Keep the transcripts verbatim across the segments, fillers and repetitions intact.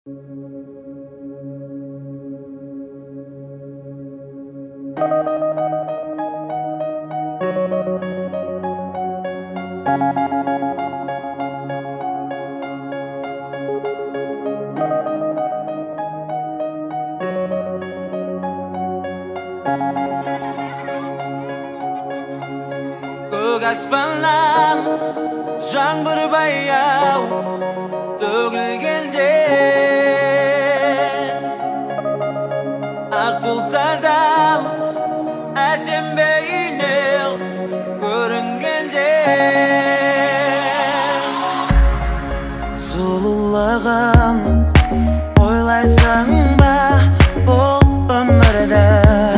Көк аспаннан жаңбыр баяу төгілгенде, ақ бұлттардан әсем бейнең көрінгенде, сұлулығын ойлайсың ба бұл өмірді?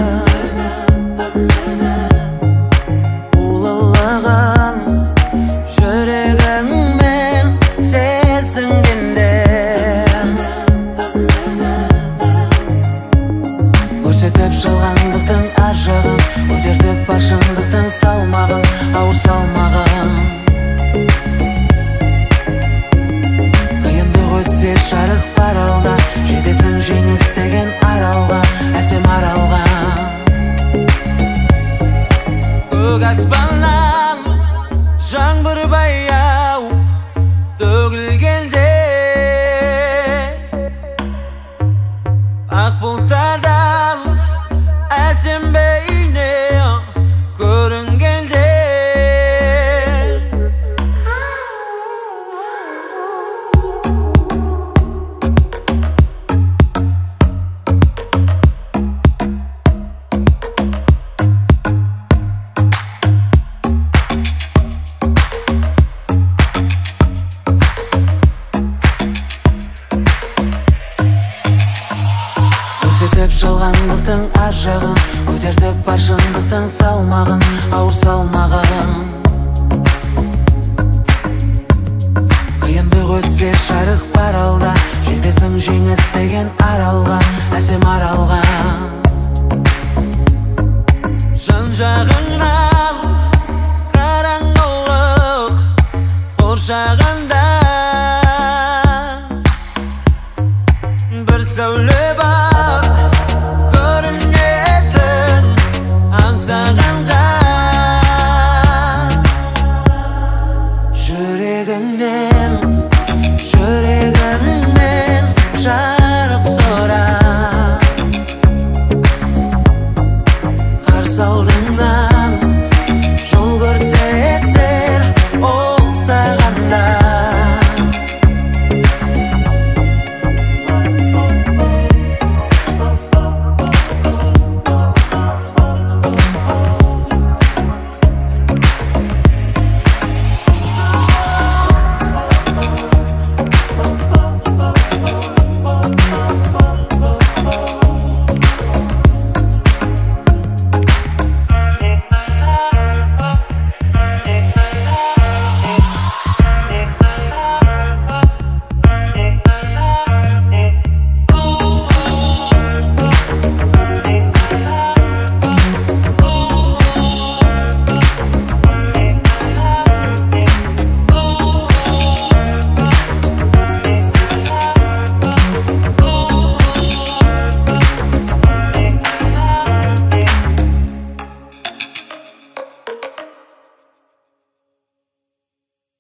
Көрсетіп жалғандықтың ар жағын, көтертіп бар шындықтың салмағын, ауыр салмағын. Қиындық өтсе жарық бар алда, жетесің жеңіс деген аралға, әсем аралға. Көк аспаннан жаңбыр баяу төгілгенде, ақ бұлттардан әсем бейнең көрінгенде, көрсетіп жалғандықтың ар жағын, көтертіп бар шындықтың салмағын, ауыр салмағын. Қиындық өтсе жарық бар алда, жетесің жеңіс деген аралға, әсем аралға. Жан жағыңнан қараңғылық қоршағанда, бір сәуле